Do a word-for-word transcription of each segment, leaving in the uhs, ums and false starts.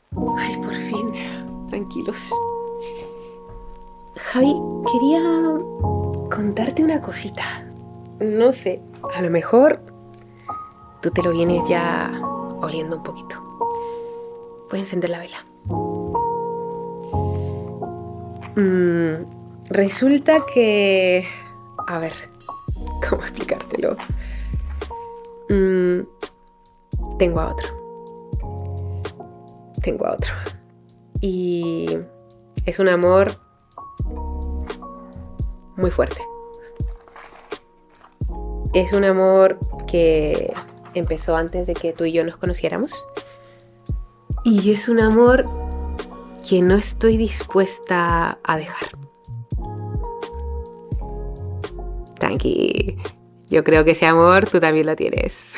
Ay, por fin. Tranquilos. Javi, quería contarte una cosita. No sé, a lo mejor tú te lo vienes ya oliendo un poquito. Voy a encender la vela. Mm, resulta que... A ver, ¿cómo explicártelo? Mm, tengo a otro. Tengo a otro. Y es un amor muy fuerte. Es un amor que empezó antes de que tú y yo nos conociéramos. Y es un amor que no estoy dispuesta a dejar. Tranqui, yo creo que ese amor tú también lo tienes.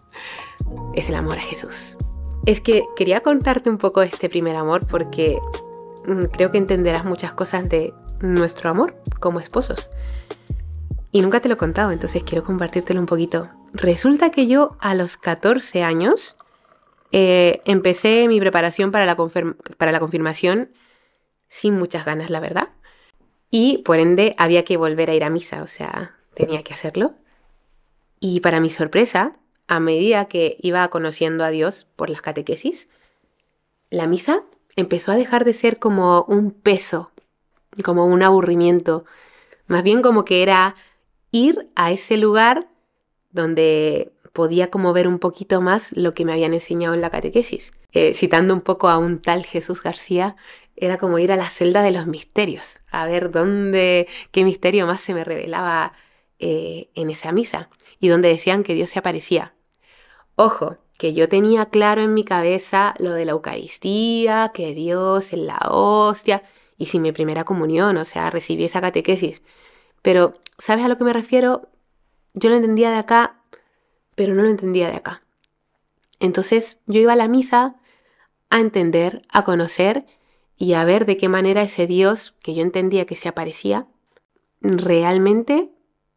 Es el amor a Jesús. Es que quería contarte un poco de este primer amor porque mm, creo que entenderás muchas cosas de nuestro amor como esposos. Y nunca te lo he contado, entonces quiero compartírtelo un poquito. Resulta que yo a los catorce años eh, empecé mi preparación para la, confirm- para la confirmación sin muchas ganas, la verdad. Y por ende había que volver a ir a misa, o sea, tenía que hacerlo. Y para mi sorpresa, a medida que iba conociendo a Dios por las catequesis, la misa empezó a dejar de ser como un peso, como un aburrimiento. Más bien como que era ir a ese lugar donde podía como ver un poquito más lo que me habían enseñado en la catequesis. Eh, citando un poco a un tal Jesús García, era como ir a la celda de los misterios, a ver dónde, qué misterio más se me revelaba eh, en esa misa, y donde decían que Dios se aparecía. Ojo, que yo tenía claro en mi cabeza lo de la Eucaristía, que Dios es la hostia, y sin mi primera comunión, o sea, recibí esa catequesis. Pero, ¿sabes a lo que me refiero? Yo lo entendía de acá, pero no lo entendía de acá. Entonces yo iba a la misa a entender, a conocer y a ver de qué manera ese Dios que yo entendía que se aparecía, realmente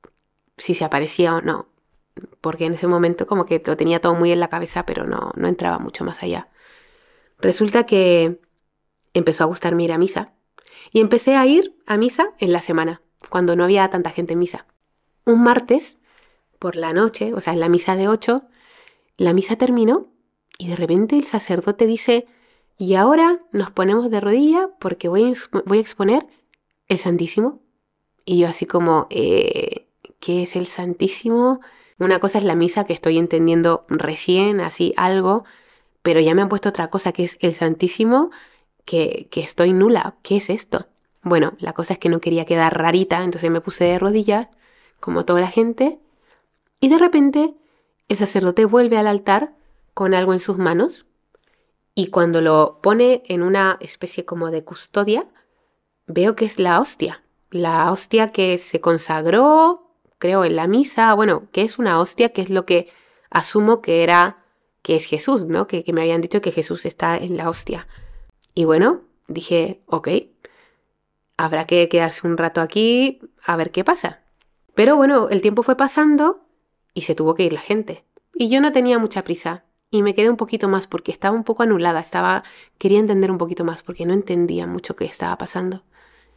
si se aparecía o no. Porque en ese momento como que lo tenía todo muy en la cabeza, pero no, no entraba mucho más allá. Resulta que empezó a gustarme ir a misa. Y empecé a ir a misa en la semana, cuando no había tanta gente en misa. Un martes, por la noche, o sea, en la misa de ocho, la misa terminó y de repente el sacerdote dice, y ahora nos ponemos de rodilla porque voy a, exp- voy a exponer el Santísimo. Y yo así como, eh, ¿qué es el Santísimo? Una cosa es la misa que estoy entendiendo recién, así algo, pero ya me han puesto otra cosa que es el Santísimo, que, que estoy nula. ¿Qué es esto? Bueno, la cosa es que no quería quedar rarita, entonces me puse de rodillas, como toda la gente, y de repente el sacerdote vuelve al altar con algo en sus manos y cuando lo pone en una especie como de custodia, veo que es la hostia. La hostia que se consagró, creo, en la misa. Bueno, que es una hostia, que es lo que asumo que era, que es Jesús, ¿no? Que, que me habían dicho que Jesús está en la hostia. Y bueno, dije, ok, habrá que quedarse un rato aquí a ver qué pasa. Pero bueno, el tiempo fue pasando y se tuvo que ir la gente. Y yo no tenía mucha prisa. Y me quedé un poquito más porque estaba un poco anulada. Estaba, quería entender un poquito más porque no entendía mucho qué estaba pasando.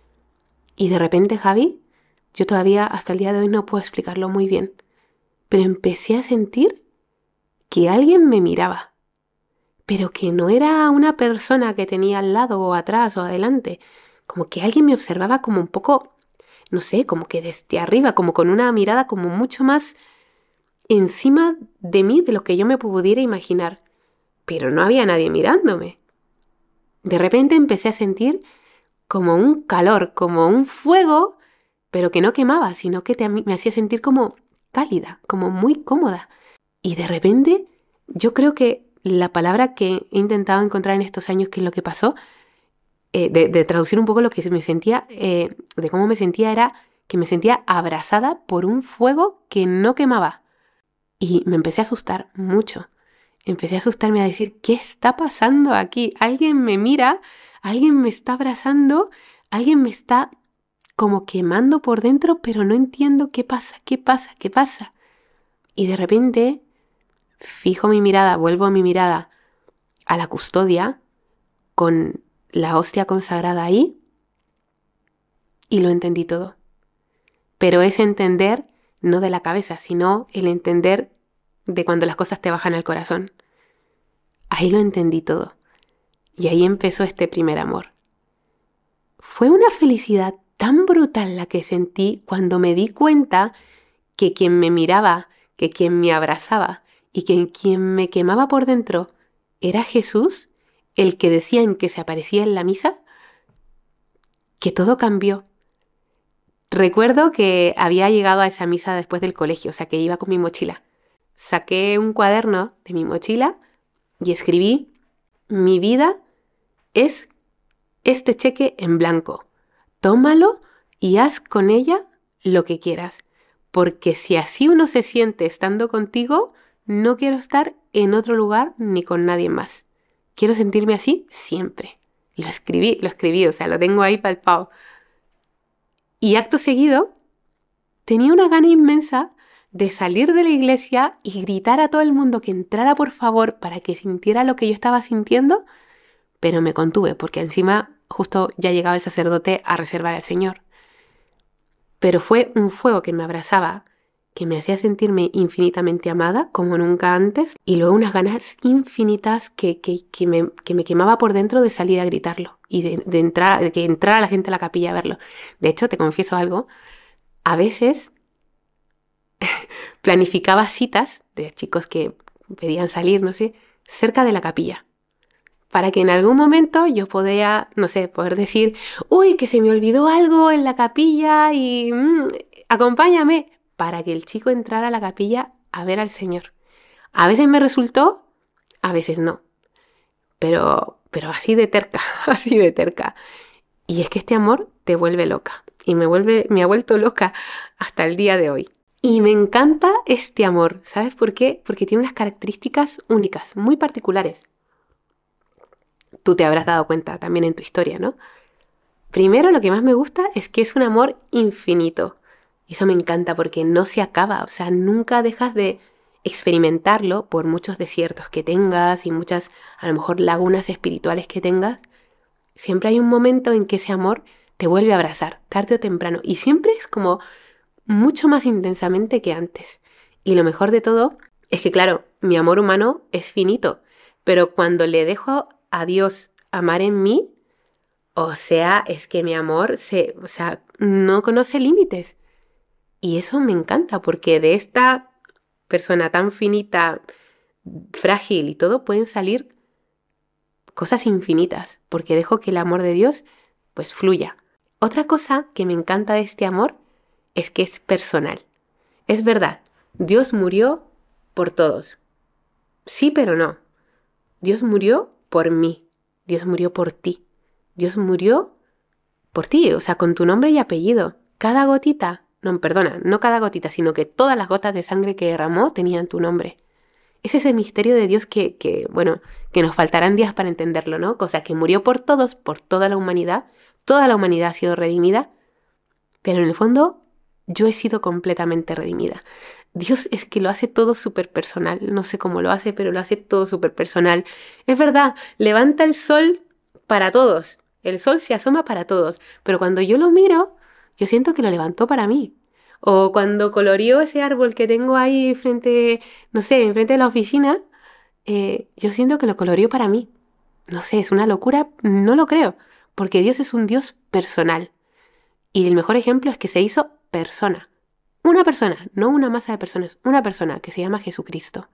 Y de repente, Javi, yo todavía hasta el día de hoy no puedo explicarlo muy bien. Pero empecé a sentir que alguien me miraba. Pero que no era una persona que tenía al lado o atrás o adelante. Como que alguien me observaba como un poco, no sé, como que desde arriba, como con una mirada como mucho más encima de mí de lo que yo me pudiera imaginar, pero no había nadie mirándome. De repente empecé a sentir como un calor, como un fuego, pero que no quemaba, sino que te, me hacía sentir como cálida, como muy cómoda. Y de repente, yo creo que la palabra que he intentado encontrar en estos años, que es lo que pasó, eh, de, de traducir un poco lo que me sentía, eh, de cómo me sentía, era que me sentía abrazada por un fuego que no quemaba. Y me empecé a asustar mucho. Empecé a asustarme a decir, ¿qué está pasando aquí? Alguien me mira, alguien me está abrazando, alguien me está como quemando por dentro, pero no entiendo qué pasa, qué pasa, qué pasa. Y de repente fijo mi mirada, vuelvo mi mirada a la custodia, con la hostia consagrada ahí y lo entendí todo. Pero ese entender no de la cabeza, sino el entender de cuando las cosas te bajan al corazón. Ahí lo entendí todo. Y ahí empezó este primer amor. Fue una felicidad tan brutal la que sentí cuando me di cuenta que quien me miraba, que quien me abrazaba y que quien me quemaba por dentro era Jesús, el que decían que se aparecía en la misa, que todo cambió. Recuerdo que había llegado a esa misa después del colegio, o sea que iba con mi mochila. Saqué un cuaderno de mi mochila y escribí: mi vida es este cheque en blanco. Tómalo y haz con ella lo que quieras. Porque si así uno se siente estando contigo, no quiero estar en otro lugar ni con nadie más. Quiero sentirme así siempre. Lo escribí, lo escribí, o sea, lo tengo ahí palpado. Y acto seguido, tenía una gana inmensa de salir de la iglesia y gritar a todo el mundo que entrara por favor para que sintiera lo que yo estaba sintiendo, pero me contuve porque encima justo ya llegaba el sacerdote a reservar al Señor. Pero fue un fuego que me abrazaba, que me hacía sentirme infinitamente amada como nunca antes, y luego unas ganas infinitas que, que, que, me, que me quemaba por dentro de salir a gritarlo y de, de, entrar, de que entrara la gente a la capilla a verlo. De hecho, te confieso algo, a veces planificaba citas de chicos que pedían salir, no sé, cerca de la capilla, para que en algún momento yo podía, no sé, poder decir, uy, que se me olvidó algo en la capilla y mmm, acompáñame, para que el chico entrara a la capilla a ver al Señor. A veces me resultó, a veces no, pero, pero así de terca, así de terca. Y es que este amor te vuelve loca, y me, vuelve, me ha vuelto loca hasta el día de hoy. Y me encanta este amor, ¿sabes por qué? Porque tiene unas características únicas, muy particulares. Tú te habrás dado cuenta también en tu historia, ¿no? Primero, lo que más me gusta es que es un amor infinito. Y eso me encanta porque no se acaba, o sea, nunca dejas de experimentarlo por muchos desiertos que tengas y muchas, a lo mejor, lagunas espirituales que tengas. Siempre hay un momento en que ese amor te vuelve a abrazar, tarde o temprano. Y siempre es como mucho más intensamente que antes. Y lo mejor de todo es que, claro, mi amor humano es finito, pero cuando le dejo a Dios amar en mí, o sea, es que mi amor se, o sea, no conoce límites. Y eso me encanta, porque de esta persona tan finita, frágil y todo, pueden salir cosas infinitas, porque dejo que el amor de Dios pues fluya. Otra cosa que me encanta de este amor es que es personal. Es verdad, Dios murió por todos. Sí, pero no. Dios murió por mí. Dios murió por ti. Dios murió por ti, o sea, con tu nombre y apellido. Cada gotita, no, perdona, no cada gotita, sino que todas las gotas de sangre que derramó tenían tu nombre. Es ese misterio de Dios que, que, bueno, que nos faltarán días para entenderlo, ¿no? O sea, que murió por todos, por toda la humanidad. Toda la humanidad ha sido redimida, pero en el fondo yo he sido completamente redimida. Dios es que lo hace todo súper personal. No sé cómo lo hace, pero lo hace todo súper personal. Es verdad, levanta el sol para todos. El sol se asoma para todos. Pero cuando yo lo miro, yo siento que lo levantó para mí. O cuando coloreó ese árbol que tengo ahí frente, no sé, enfrente de la oficina, eh, yo siento que lo coloreó para mí. No sé, es una locura, no lo creo. Porque Dios es un Dios personal. Y el mejor ejemplo es que se hizo persona. Una persona, no una masa de personas, una persona que se llama Jesucristo.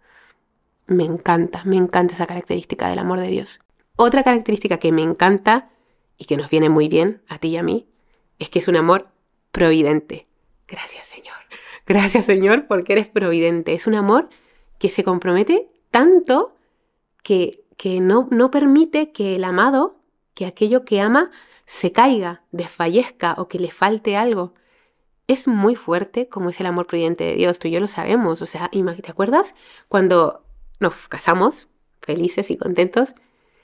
Me encanta, me encanta esa característica del amor de Dios. Otra característica que me encanta y que nos viene muy bien a ti y a mí es que es un amor providente. Gracias, Señor. Gracias, Señor, porque eres providente. Es un amor que se compromete tanto que, que no, no permite que el amado, que aquello que ama, se caiga, desfallezca o que le falte algo. Es muy fuerte como es el amor providente de Dios, tú y yo lo sabemos. O sea, ¿te acuerdas cuando nos casamos felices y contentos?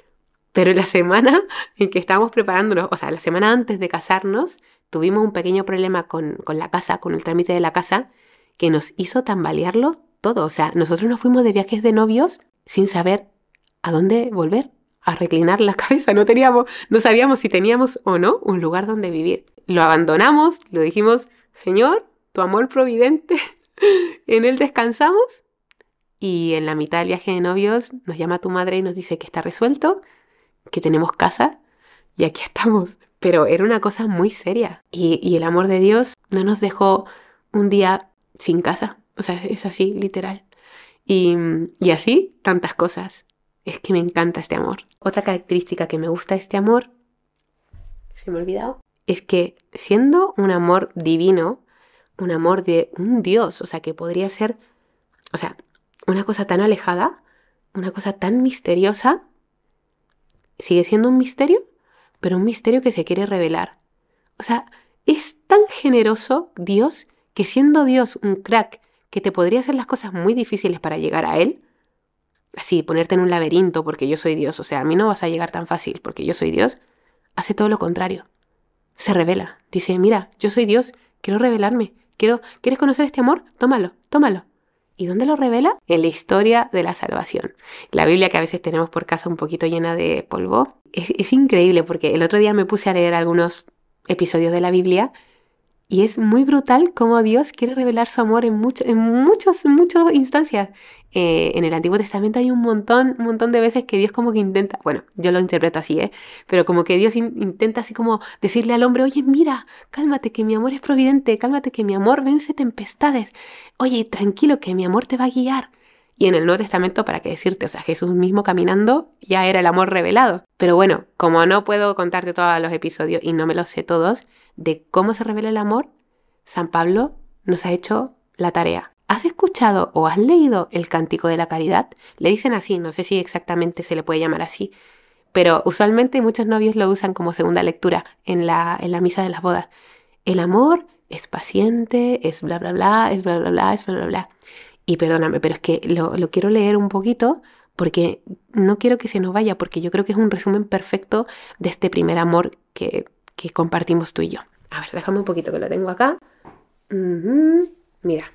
Pero la semana en que estábamos preparándonos, o sea, la semana antes de casarnos, tuvimos un pequeño problema con, con la casa, con el trámite de la casa, que nos hizo tambalearlo todo. O sea, nosotros nos fuimos de viajes de novios sin saber a dónde volver. a reclinar la cabeza, no teníamos, no sabíamos si teníamos o no un lugar donde vivir. Lo abandonamos, lo dijimos, Señor, tu amor providente, en él descansamos. Y en la mitad del viaje de novios nos llama tu madre y nos dice que está resuelto, que tenemos casa y aquí estamos. Pero era una cosa muy seria. Y, y el amor de Dios no nos dejó un día sin casa. O sea, es así, literal. Y, y así, tantas cosas. Es que me encanta este amor. Otra característica que me gusta de este amor, se me ha olvidado, es que siendo un amor divino, un amor de un Dios, o sea, que podría ser, o sea, una cosa tan alejada, una cosa tan misteriosa, sigue siendo un misterio, pero un misterio que se quiere revelar. O sea, es tan generoso Dios que siendo Dios un crack que te podría hacer las cosas muy difíciles para llegar a Él, así, ponerte en un laberinto porque yo soy Dios, o sea, a mí no vas a llegar tan fácil porque yo soy Dios, hace todo lo contrario. Se revela, dice, mira, yo soy Dios, quiero revelarme, quiero, ¿quieres conocer este amor? Tómalo, tómalo. ¿Y dónde lo revela? En la historia de la salvación. La Biblia, que a veces tenemos por casa un poquito llena de polvo, es, es increíble porque el otro día me puse a leer algunos episodios de la Biblia y es muy brutal cómo Dios quiere revelar su amor en, mucho, en muchos, muchas instancias. Eh, en el Antiguo Testamento hay un montón, un montón de veces que Dios como que intenta, bueno, yo lo interpreto así, ¿eh? Pero como que Dios in, intenta así como decirle al hombre, oye, mira, cálmate que mi amor es providente, cálmate que mi amor vence tempestades, oye, tranquilo que mi amor te va a guiar. Y en el Nuevo Testamento, para qué decirte, o sea, Jesús mismo caminando ya era el amor revelado. Pero bueno, como no puedo contarte todos los episodios y no me los sé todos, de cómo se revela el amor, San Pablo nos ha hecho la tarea. ¿Has escuchado o has leído el Cántico de la Caridad? Le dicen así, no sé si exactamente se le puede llamar así, pero usualmente muchos novios lo usan como segunda lectura en la, en la misa de las bodas. El amor es paciente, es bla bla bla, es bla bla bla, es bla bla bla. Y perdóname, pero es que lo, lo quiero leer un poquito porque no quiero que se nos vaya, porque yo creo que es un resumen perfecto de este primer amor que, que compartimos tú y yo. A ver, déjame un poquito que lo tengo acá. Uh-huh. Mira,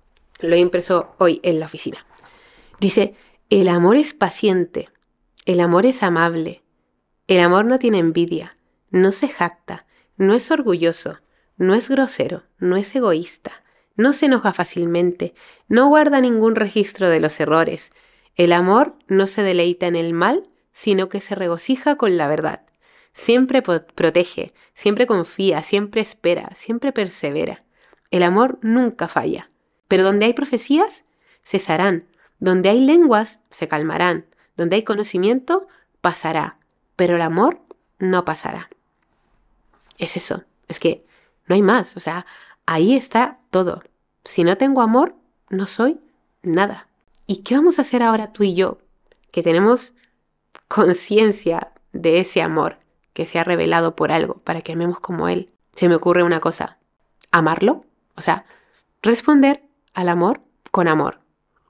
lo he impreso hoy en la oficina. Dice, el amor es paciente, el amor es amable, el amor no tiene envidia, no se jacta, no es orgulloso, no es grosero, no es egoísta, no se enoja fácilmente, no guarda ningún registro de los errores. El amor no se deleita en el mal, sino que se regocija con la verdad. Siempre protege, siempre confía, siempre espera, siempre persevera. El amor nunca falla. Pero donde hay profecías, cesarán. Donde hay lenguas, se calmarán. Donde hay conocimiento, pasará. Pero el amor no pasará. Es eso. Es que no hay más. O sea, ahí está todo. Si no tengo amor, no soy nada. ¿Y qué vamos a hacer ahora tú y yo? Que tenemos conciencia de ese amor que se ha revelado por algo, para que amemos como Él. Se me ocurre una cosa. ¿Amarlo? O sea, responder al amor con amor.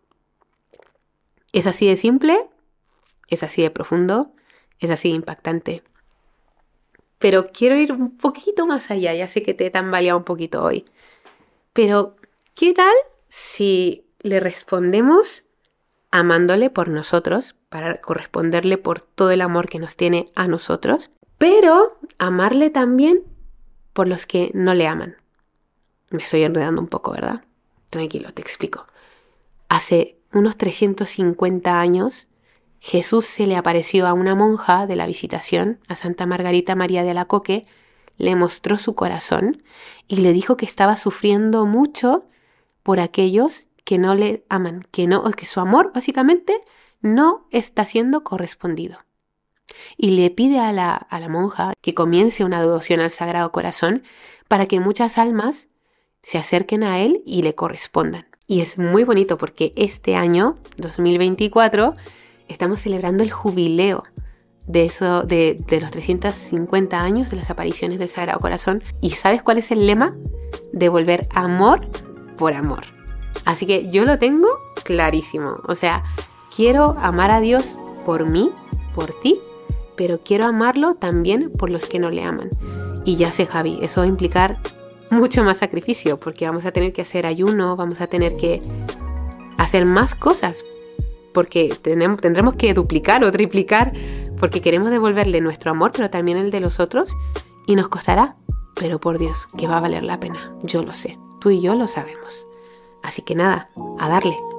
Es así de simple, es así de profundo, es así de impactante. Pero quiero ir un poquito más allá, ya sé que te he tambaleado un poquito hoy. Pero, ¿qué tal si le respondemos amándole por nosotros, para corresponderle por todo el amor que nos tiene a nosotros, pero amarle también por los que no le aman? Me estoy enredando un poco, ¿verdad? Tranquilo, te explico. Hace unos trescientos cincuenta años, Jesús se le apareció a una monja de la Visitación, a Santa Margarita María de Alacoque, le mostró su corazón y le dijo que estaba sufriendo mucho por aquellos que no le aman, que, no, que su amor básicamente no está siendo correspondido. Y le pide a la, a la monja que comience una devoción al Sagrado Corazón para que muchas almas se acerquen a él y le correspondan. Y es muy bonito porque este año, dos mil veinticuatro, estamos celebrando el jubileo de, eso, de, de los trescientos cincuenta años de las apariciones del Sagrado Corazón. ¿Y sabes cuál es el lema? Devolver amor por amor. Así que yo lo tengo clarísimo. O sea, quiero amar a Dios por mí, por ti, pero quiero amarlo también por los que no le aman. Y ya sé, Javi, eso va a implicar mucho más sacrificio, porque vamos a tener que hacer ayuno, vamos a tener que hacer más cosas, porque tenemos, tendremos que duplicar o triplicar porque queremos devolverle nuestro amor, pero también el de los otros, y nos costará, pero por Dios, que va a valer la pena. Yo lo sé, tú y yo lo sabemos. Así que nada, a darle.